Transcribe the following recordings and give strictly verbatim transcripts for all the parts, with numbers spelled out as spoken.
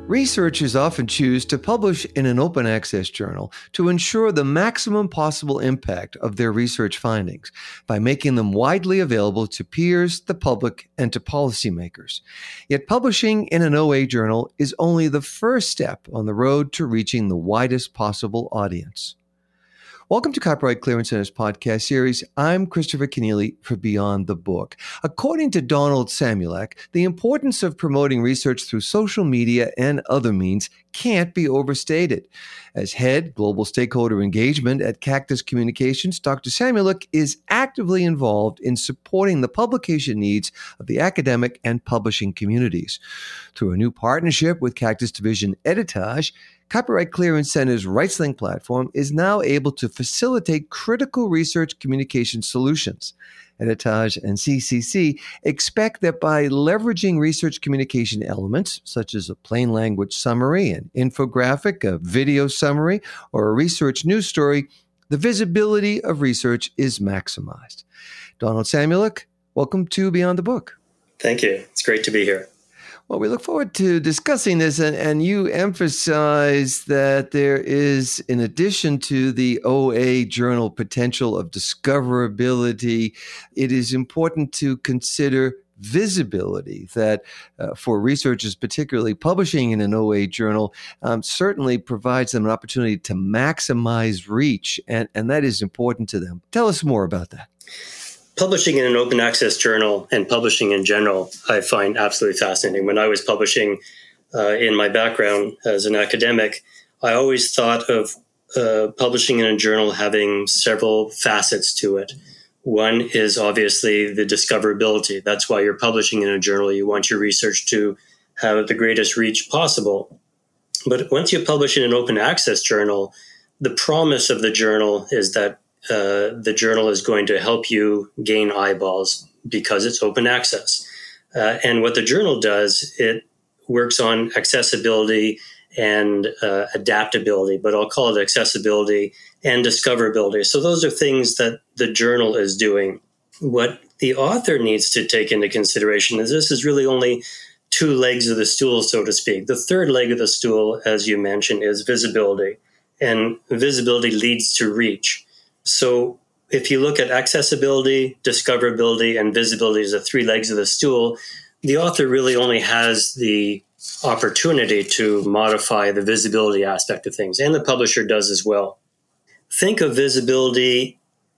Researchers often choose to publish in an open access journal to ensure the maximum possible impact of their research findings by making them widely available to peers, the public, and to policymakers. Yet publishing in an O A journal is only the first step on the road to reaching the widest possible audience. Welcome to Copyright Clearance Center's podcast series. I'm Christopher Kenneally for Beyond the Book. According to Donald Samulak, the importance of promoting research through social media and other means can't be overstated. As head global stakeholder engagement at Cactus Communications, Doctor Samulak is actively involved in supporting the publication needs of the academic and publishing communities. Through a new partnership with Cactus Division Editage, Copyright Clearance Center's RightsLink platform is now able to facilitate critical research communication solutions. Editage and C C C expect that by leveraging research communication elements, such as a plain language summary, an infographic, a video summary, or a research news story, the visibility of research is maximized. Donald Samulak, welcome to Beyond the Book. Thank you. It's great to be here. Well, we look forward to discussing this, and, and you emphasize that there is, in addition to the O A journal potential of discoverability, it is important to consider visibility, that uh, for researchers, particularly publishing in an O A journal, um, certainly provides them an opportunity to maximize reach, and, and that is important to them. Tell us more about that. Publishing in an open access journal and publishing in general, I find absolutely fascinating. When I was publishing uh, in my background as an academic, I always thought of uh, publishing in a journal having several facets to it. One is obviously the discoverability. That's why you're publishing in a journal. You want your research to have the greatest reach possible. But once you publish in an open access journal, the promise of the journal is that Uh, the journal is going to help you gain eyeballs because it's open access. Uh, and what the journal does, it works on accessibility and uh, adaptability, but I'll call it accessibility and discoverability. So those are things that the journal is doing. What the author needs to take into consideration is this is really only two legs of the stool, so to speak. The third leg of the stool, as you mentioned, is visibility. And visibility leads to reach. So if you look at accessibility, discoverability, and visibility as the three legs of the stool, the author really only has the opportunity to modify the visibility aspect of things, and the publisher does as well. Think of visibility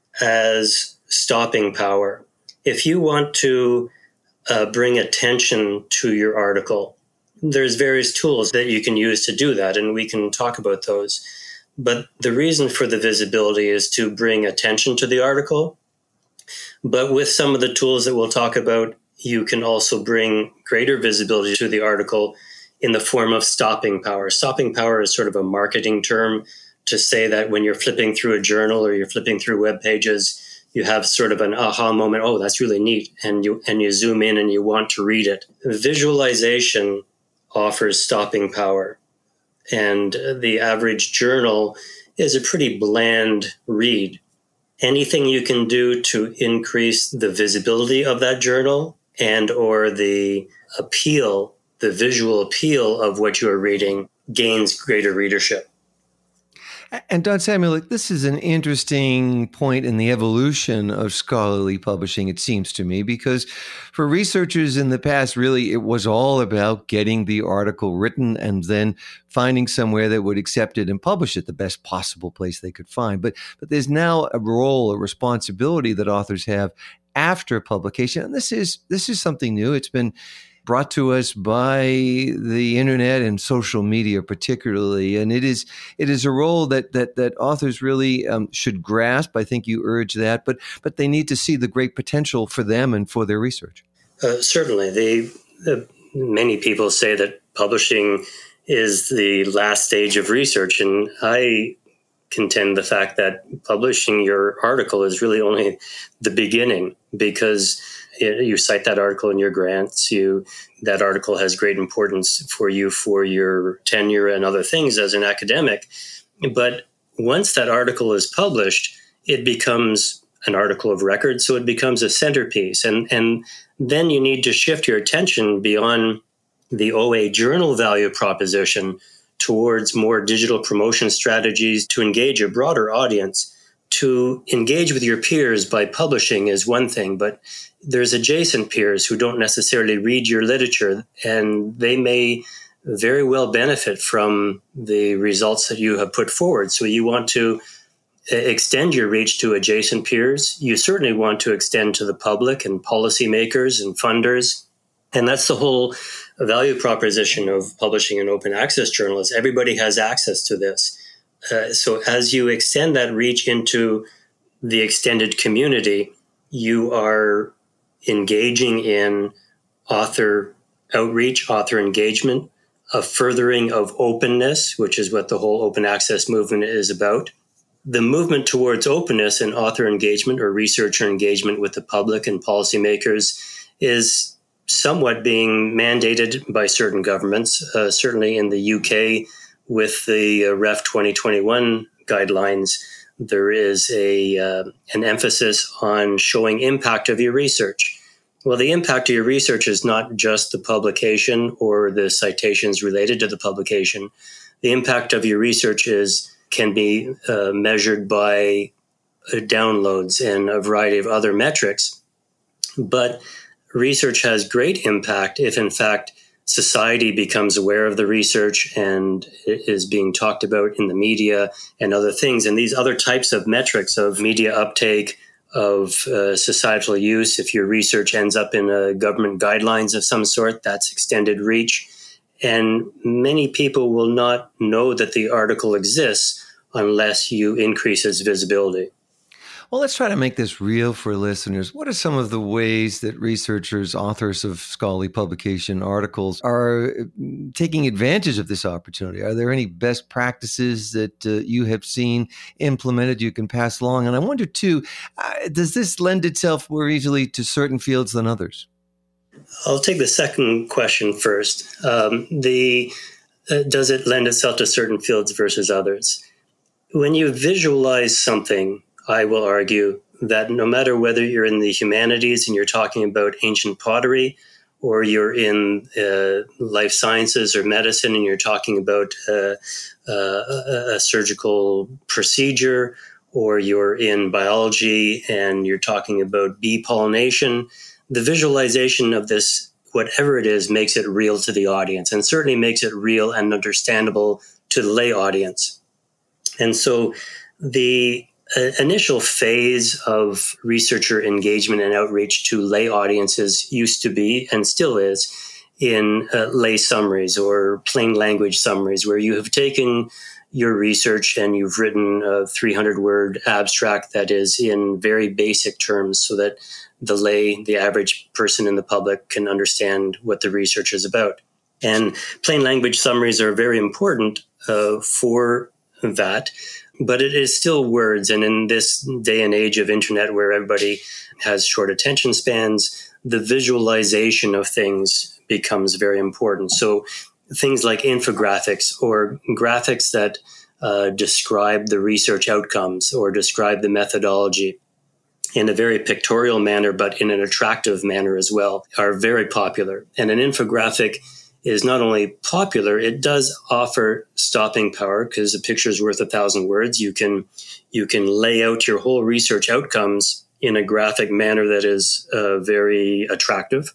as stopping power. If you want to uh, bring attention to your article, there's various tools that you can use to do that, and we can talk about those. But the reason for the visibility is to bring attention to the article. But with some of the tools that we'll talk about, you can also bring greater visibility to the article in the form of stopping power. Stopping power is sort of a marketing term to say that when you're flipping through a journal or you're flipping through web pages, you have sort of an aha moment. Oh, that's really neat. And you, and you zoom in and you want to read it. Visualization offers stopping power. And the average journal is a pretty bland read. Anything you can do to increase the visibility of that journal and or the appeal, the visual appeal of what you are reading gains greater readership. And Don Samulak, this is an interesting point in the evolution of scholarly publishing, it seems to me, because for researchers in the past, really, it was all about getting the article written and then finding somewhere that would accept it and publish it, the best possible place they could find. But, but there's now a role, a responsibility that authors have after publication. And this is, this is something new. It's been brought to us by the internet and social media particularly. And it is it is a role that that that authors really um, should grasp. I think you urge that, but but they need to see the great potential for them and for their research. Uh, certainly. They, uh, many people say that publishing is the last stage of research, and I contend the fact that publishing your article is really only the beginning, because you cite that article in your grants. You that article has great importance for you for your tenure and other things as an academic. But once that article is published, it becomes an article of record, so it becomes a centerpiece. And, and then you need to shift your attention beyond the O A journal value proposition towards more digital promotion strategies to engage a broader audience. To engage with your peers by publishing is one thing, but there's adjacent peers who don't necessarily read your literature, and they may very well benefit from the results that you have put forward. So you want to extend your reach to adjacent peers. You certainly want to extend to the public and policymakers and funders. And that's the whole value proposition of publishing an open access journal, is everybody has access to this. Uh, so as you extend that reach into the extended community, you are engaging in author outreach, author engagement, a furthering of openness, which is what the whole open access movement is about. The movement towards openness and author engagement or researcher engagement with the public and policymakers is somewhat being mandated by certain governments, uh, certainly in the U K. With the uh, R E F twenty twenty-one guidelines, there is a uh, an emphasis on showing impact of your research. Well, the impact of your research is not just the publication or the citations related to the publication. The impact of your research is can be uh, measured by uh, downloads and a variety of other metrics. But research has great impact if, in fact, society becomes aware of the research and it is being talked about in the media and other things. And these other types of metrics of media uptake, of uh, societal use, if your research ends up in a government guidelines of some sort, that's extended reach. And many people will not know that the article exists unless you increase its visibility. Well, let's try to make this real for listeners. What are some of the ways that researchers, authors of scholarly publication articles are taking advantage of this opportunity? Are there any best practices that uh, you have seen implemented you can pass along? And I wonder, too, uh, does this lend itself more easily to certain fields than others? I'll take the second question first. Um, the uh, does it lend itself to certain fields versus others? When you visualize something, I will argue that no matter whether you're in the humanities and you're talking about ancient pottery, or you're in uh, life sciences or medicine and you're talking about uh, uh, a surgical procedure, or you're in biology and you're talking about bee pollination, the visualization of this, whatever it is, makes it real to the audience, and certainly makes it real and understandable to the lay audience. And so the uh, initial phase of researcher engagement and outreach to lay audiences used to be, and still is, in uh, lay summaries or plain language summaries, where you have taken your research and you've written a three hundred word abstract that is in very basic terms so that the lay, the average person in the public, can understand what the research is about. And plain language summaries are very important uh, for that, but it is still words. And in this day and age of internet where everybody has short attention spans, the visualization of things becomes very important. So things like infographics or graphics that uh, describe the research outcomes or describe the methodology in a very pictorial manner, but in an attractive manner as well, are very popular. And an infographic is not only popular, it does offer stopping power, because a picture is worth a thousand words. You can you can lay out your whole research outcomes in a graphic manner that is uh, very attractive.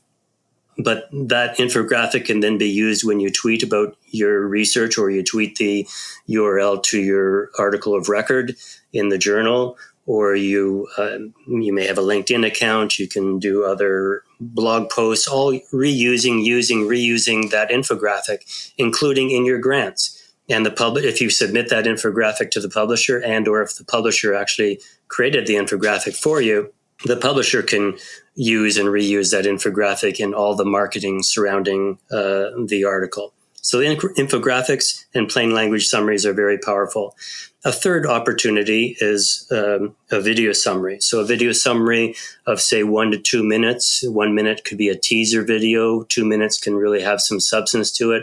But that infographic can then be used when you tweet about your research, or you tweet the U R L to your article of record in the journal, or you uh, you may have a LinkedIn account. You can do other blog posts, all reusing, using, reusing that infographic, including in your grants. And the public, if you submit that infographic to the publisher, and or if the publisher actually created the infographic for you, the publisher can use and reuse that infographic in all the marketing surrounding uh, the article. So inf- infographics and plain language summaries are very powerful. A third opportunity is um, a video summary. So a video summary of, say, one to two minutes. One minute could be a teaser video. Two minutes can really have some substance to it.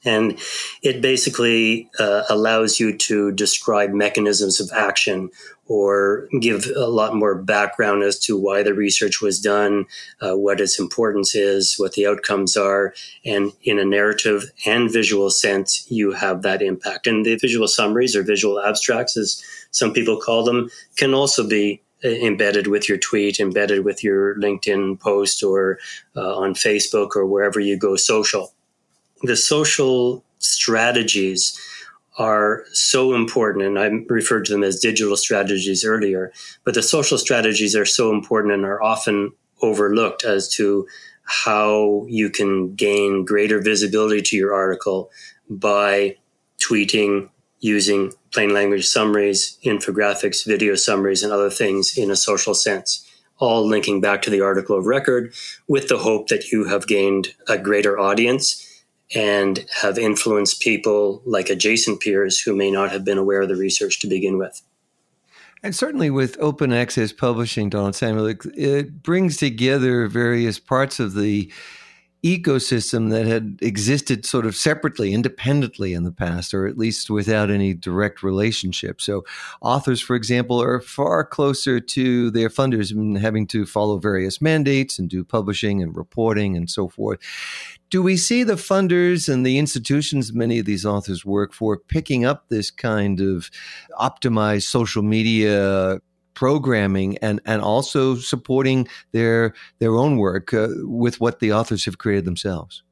And it basically uh, allows you to describe mechanisms of action or give a lot more background as to why the research was done, uh, what its importance is, what the outcomes are. And in a narrative and visual sense, you have that impact. And the visual summaries or visual abstracts, as some people call them, can also be embedded with your tweet, embedded with your LinkedIn post or uh, on Facebook or wherever you go social. The social strategies are so important, and I referred to them as digital strategies earlier, but the social strategies are so important and are often overlooked as to how you can gain greater visibility to your article by tweeting, using plain language summaries, infographics, video summaries, and other things in a social sense, all linking back to the article of record with the hope that you have gained a greater audience and have influenced people like adjacent peers who may not have been aware of the research to begin with. And certainly with open access publishing, Donald Samuel, it, it brings together various parts of the ecosystem that had existed sort of separately, independently in the past, or at least without any direct relationship. So authors, for example, are far closer to their funders and having to follow various mandates and do publishing and reporting and so forth. Do we see the funders and the institutions many of these authors work for picking up this kind of optimized social media programming and, and also supporting their their own work uh, with what the authors have created themselves?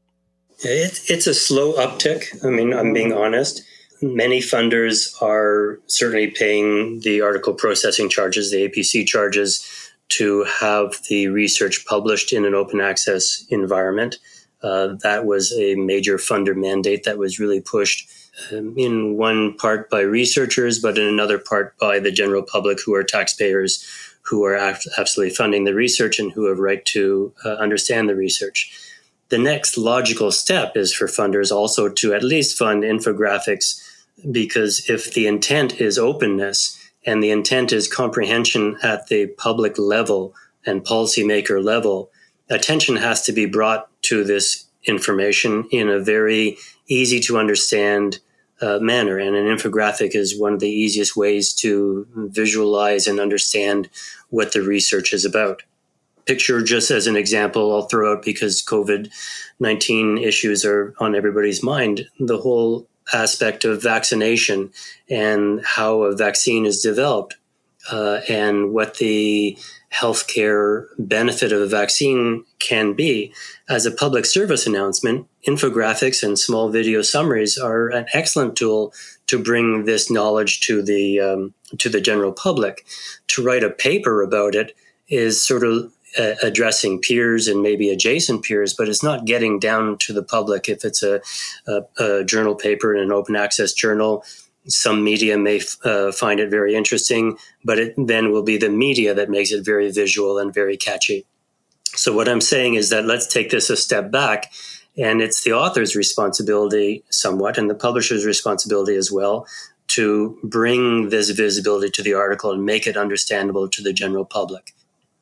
It, it's a slow uptick. I mean, I'm being honest. Many funders are certainly paying the article processing charges, the A P C charges, to have the research published in an open access environment. Uh, that was a major funder mandate that was really pushed um, in one part by researchers, but in another part by the general public, who are taxpayers, who are absolutely funding the research and who have right to uh, understand the research. The next logical step is for funders also to at least fund infographics, because if the intent is openness and the intent is comprehension at the public level and policymaker level, attention has to be brought to this information in a very easy to understand uh, manner. And an infographic is one of the easiest ways to visualize and understand what the research is about. Picture, just as an example, I'll throw out because COVID nineteen issues are on everybody's mind, the whole aspect of vaccination and how a vaccine is developed uh, and what the healthcare benefit of a vaccine can be. As a public service announcement, infographics and small video summaries are an excellent tool to bring this knowledge to the um, to the general public. To write a paper about it is sort of uh, addressing peers and maybe adjacent peers, but it's not getting down to the public. If it's a, a, a journal paper in an open access journal, some media may uh, find it very interesting, but it then will be the media that makes it very visual and very catchy. So what I'm saying is that let's take this a step back, and it's the author's responsibility somewhat, and the publisher's responsibility as well, to bring this visibility to the article and make it understandable to the general public.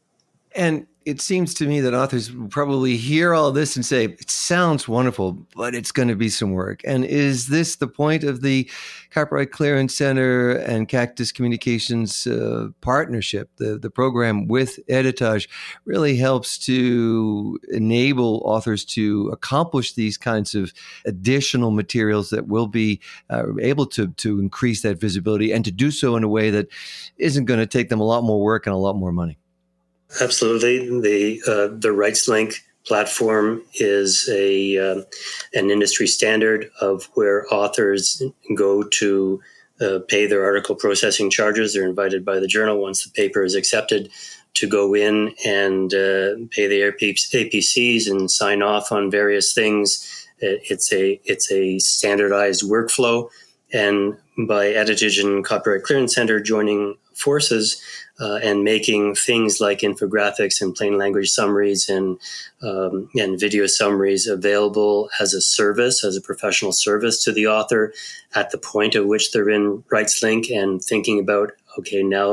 And it seems to me that authors probably hear all this and say, it sounds wonderful, but it's going to be some work. And is this the point of the Copyright Clearance Center and Cactus Communications uh, partnership? The, the program with Editage really helps to enable authors to accomplish these kinds of additional materials that will be uh, able to, to increase that visibility and to do so in a way that isn't going to take them a lot more work and a lot more money. Absolutely. The uh, the RightsLink platform is a uh, an industry standard of where authors go to uh, pay their article processing charges. They're invited by the journal once the paper is accepted to go in and uh, pay the A P Cs and sign off on various things. It's a it's a standardized workflow, and by Editage and Copyright Clearance Center joining forces uh, and making things like infographics and plain language summaries and um, and video summaries available as a service, as a professional service to the author at the point at which they're in RightsLink and thinking about, okay, now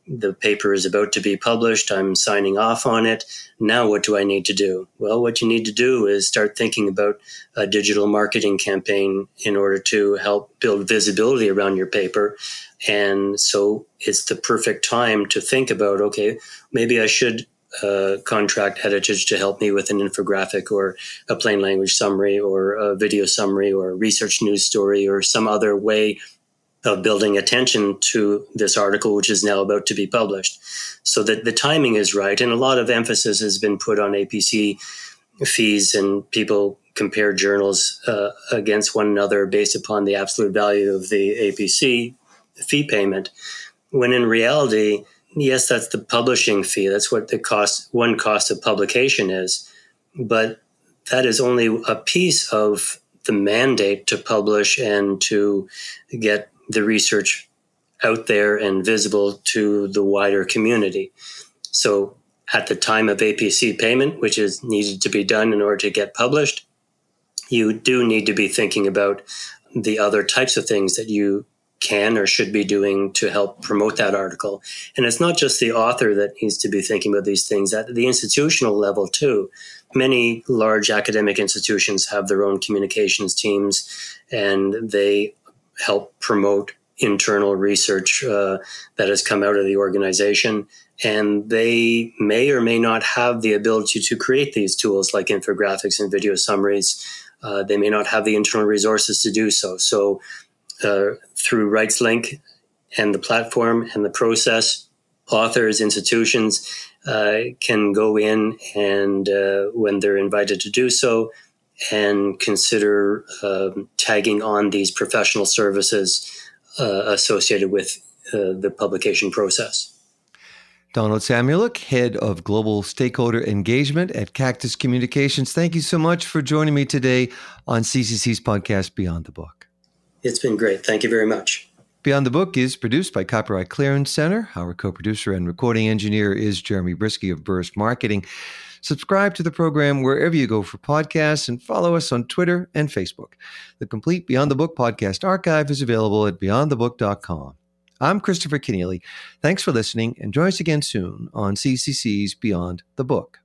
the paper is about to be published. I'm signing off on it. Now what do I need to do? Well, what you need to do is start thinking about a digital marketing campaign in order to help build visibility around your paper. And so it's the perfect time to think about, okay, maybe I should uh, contract editors to help me with an infographic or a plain language summary or a video summary or a research news story or some other way of building attention to this article, which is now about to be published. So that the timing is right. And a lot of emphasis has been put on A P C fees, and people compare journals uh, against one another based upon the absolute value of the A P C fee payment. When in reality, yes, that's the publishing fee. That's what the cost, one cost of publication is. But that is only a piece of the mandate to publish and to get the research out there and visible to the wider community. So at the time of A P C payment, which is needed to be done in order to get published, you do need to be thinking about the other types of things that you can or should be doing to help promote that article. And it's not just the author that needs to be thinking about these things. At the institutional level too, many large academic institutions have their own communications teams, and they help promote internal research uh, that has come out of the organization. And they may or may not have the ability to create these tools like infographics and video summaries. Uh, they may not have the internal resources to do so. So uh, through RightsLink and the platform and the process, authors, institutions uh, can go in and uh, when they're invited to do so, and consider uh, tagging on these professional services uh, associated with uh, the publication process. Donald Samueluk, Head of Global Stakeholder Engagement at Cactus Communications. Thank you so much for joining me today on C C C's podcast, Beyond the Book. It's been great. Thank you very much. Beyond the Book is produced by Copyright Clearance Center. Our co-producer and recording engineer is Jeremy Brisky of Burst Marketing. Subscribe to the program wherever you go for podcasts and follow us on Twitter and Facebook. The complete Beyond the Book podcast archive is available at beyond the book dot com. I'm Christopher Kenneally. Thanks for listening, and join us again soon on C C C's Beyond the Book.